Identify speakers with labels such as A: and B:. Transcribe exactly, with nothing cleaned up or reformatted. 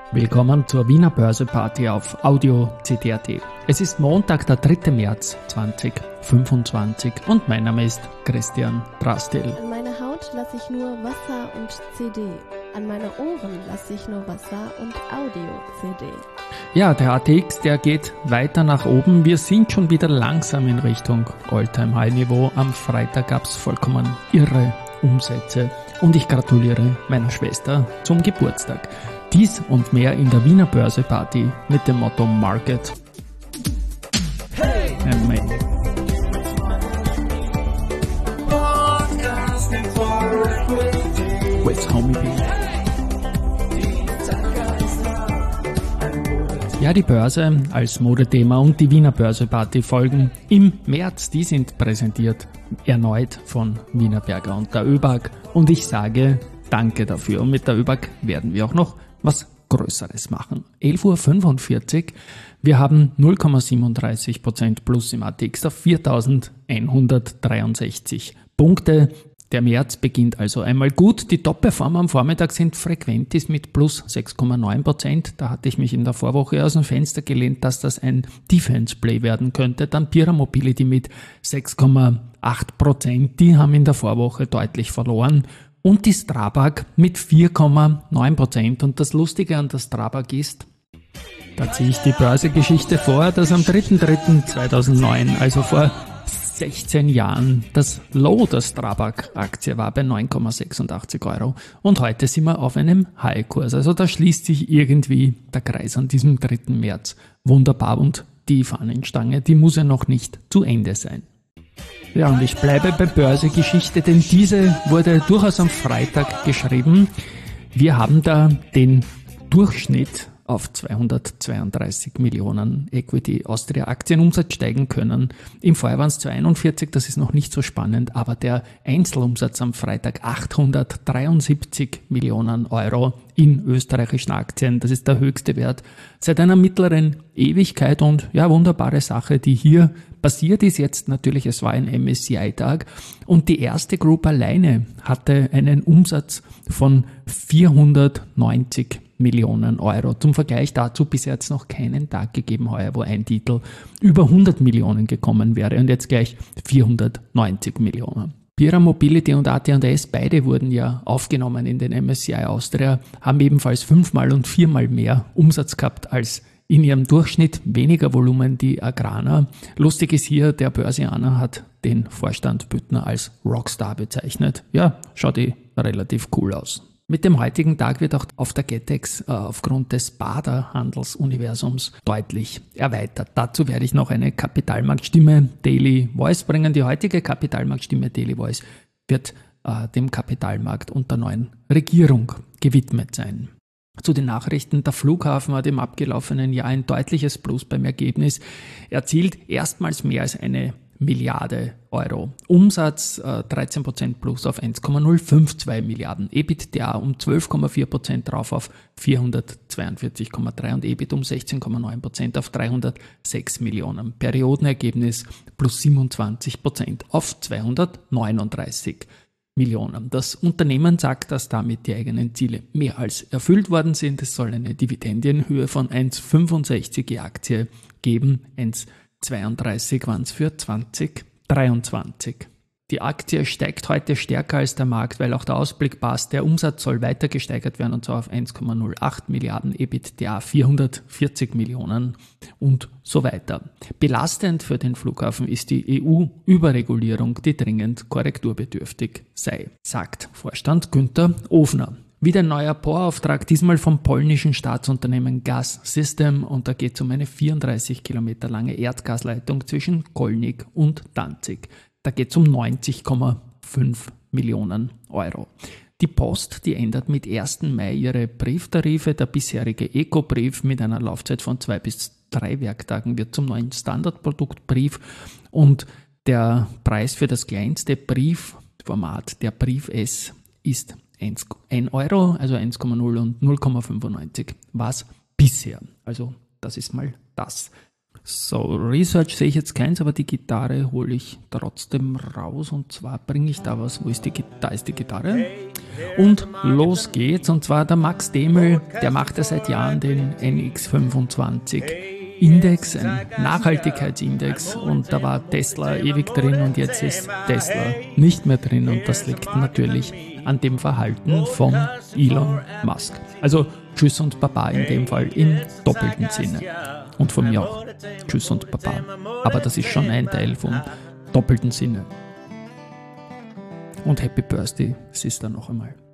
A: Willkommen zur Wiener Börse-Party auf Audio C D A T. Es ist Montag, der dritte März zweitausendfünfundzwanzig und mein Name ist Christian Drastil.
B: An meiner Haut lasse ich nur Wasser und C D. An meine Ohren lasse ich nur Wasser und Audio-C D.
A: Ja, der A T X, der geht weiter nach oben. Wir sind schon wieder langsam in Richtung All-Time-High-Niveau. Am Freitag gab es vollkommen irre Umsätze und ich gratuliere meiner Schwester zum Geburtstag. Dies und mehr in der Wiener Börse-Party mit dem Motto Market and Me. With Homie B. Ja, die Börse als Modethema und die Wiener Börse-Party folgen im März. Die sind präsentiert erneut von Wienerberger und der ÖBAG. Und ich sage danke dafür. Und mit der ÖBAG werden wir auch noch was Größeres machen. elf Uhr fünfundvierzig. Wir haben null Komma siebenunddreißig Prozent plus im A T X auf viertausendeinhundertdreiundsechzig Punkte. Der März beginnt also einmal gut. Die Top-Performer am Vormittag sind Frequentis mit plus sechs Komma neun Prozent. Da hatte ich mich in der Vorwoche aus dem Fenster gelehnt, dass das ein Defense-Play werden könnte. Dann Pira Mobility mit sechs Komma acht Prozent. Die haben in der Vorwoche deutlich verloren. Und die Strabag mit vier Komma neun Prozent. Und das Lustige an der Strabag ist, da ziehe ich die Börsegeschichte vor, dass am dritter dritter zweitausendneun, also vor sechzehn Jahren, das Low der Strabag-Aktie war bei neun Komma sechsundachtzig Euro. Und heute sind wir auf einem High-Kurs. Also da schließt sich irgendwie der Kreis an diesem dritten März. Wunderbar. Und die Fahnenstange, die muss ja noch nicht zu Ende sein. Ja, und ich bleibe bei Börsegeschichte, denn diese wurde durchaus am Freitag geschrieben. Wir haben da den Durchschnitt auf zweihundertzweiunddreißig Millionen Equity Austria Aktienumsatz steigen können. Im Vorjahr waren es zweiundvierzig, das ist noch nicht so spannend, aber der Einzelumsatz am Freitag achthundertdreiundsiebzig Millionen Euro in österreichischen Aktien. Das ist der höchste Wert seit einer mittleren Ewigkeit und ja, wunderbare Sache, die hier passiert ist jetzt natürlich, es war ein M S C I-Tag und die erste Group alleine hatte einen Umsatz von vierhundertneunzig Millionen Euro. Zum Vergleich dazu bisher jetzt noch keinen Tag gegeben heuer, wo ein Titel über hundert Millionen gekommen wäre und jetzt gleich vierhundertneunzig Millionen. Pira Mobility und A T und S, beide wurden ja aufgenommen in den M S C I Austria, haben ebenfalls fünfmal und viermal mehr Umsatz gehabt als in ihrem Durchschnitt, weniger Volumen die Agrana. Lustig ist hier, der Börsianer hat den Vorstand Büttner als Rockstar bezeichnet. Ja, schaut eh relativ cool aus. Mit dem heutigen Tag wird auch auf der Getex äh, aufgrund des Bader-Handelsuniversums deutlich erweitert. Dazu werde ich noch eine Kapitalmarktstimme Daily Voice bringen. Die heutige Kapitalmarktstimme Daily Voice wird äh, dem Kapitalmarkt und der neuen Regierung gewidmet sein. Zu den Nachrichten, der Flughafen hat im abgelaufenen Jahr ein deutliches Plus beim Ergebnis erzielt, erstmals mehr als eine Milliarde Euro. Umsatz äh, dreizehn Prozent plus auf eins Komma null fünf zwei Milliarden. EBITDA um zwölf Komma vier Prozent drauf auf vierhundertzweiundvierzig Komma drei und EBIT um sechzehn Komma neun Prozent auf dreihundertsechs Millionen. Periodenergebnis plus siebenundzwanzig Prozent auf zweihundertneununddreißig Millionen. Das Unternehmen sagt, dass damit die eigenen Ziele mehr als erfüllt worden sind. Es soll eine Dividende in Höhe von eins Komma fünfundsechzig je Aktie geben. eins Komma zweiunddreißig waren es für zwanzig dreiundzwanzig. Die Aktie steigt heute stärker als der Markt, weil auch der Ausblick passt. Der Umsatz soll weiter gesteigert werden und zwar auf eins Komma null acht Milliarden, EBITDA vierhundertvierzig Millionen und so weiter. Belastend für den Flughafen ist die E U-Überregulierung, die dringend korrekturbedürftig sei, sagt Vorstand Günther Ofner. Wieder ein neuer Bohrauftrag, diesmal vom polnischen Staatsunternehmen Gas System und da geht es um eine vierunddreißig Kilometer lange Erdgasleitung zwischen Kolnig und Danzig. Da geht es um neunzig Komma fünf Millionen Euro. Die Post, die ändert mit ersten Mai ihre Brieftarife. Der bisherige Eco-Brief mit einer Laufzeit von zwei bis drei Werktagen wird zum neuen Standardproduktbrief und der Preis für das kleinste Briefformat, der Brief S, ist ein Euro, also eins Komma null und null Komma fünfundneunzig war es bisher. Also das ist mal das. So, Research sehe ich jetzt keins, aber die Gitarre hole ich trotzdem raus. Und zwar bringe ich da was. Wo ist die Gitarre? Da ist die Gitarre. Und los geht's. Und zwar der Max Demel, der macht ja seit Jahren den N X fünfundzwanzig Index, ein Nachhaltigkeitsindex. Und da war Tesla ewig drin und jetzt ist Tesla nicht mehr drin. Und das liegt natürlich an dem Verhalten von Elon Musk. Also Tschüss und Baba in dem Fall im doppelten Sinne. Und von mir auch Tschüss und Baba. Aber das ist schon ein Teil vom doppelten Sinne. Und Happy Birthday, Sister, noch einmal.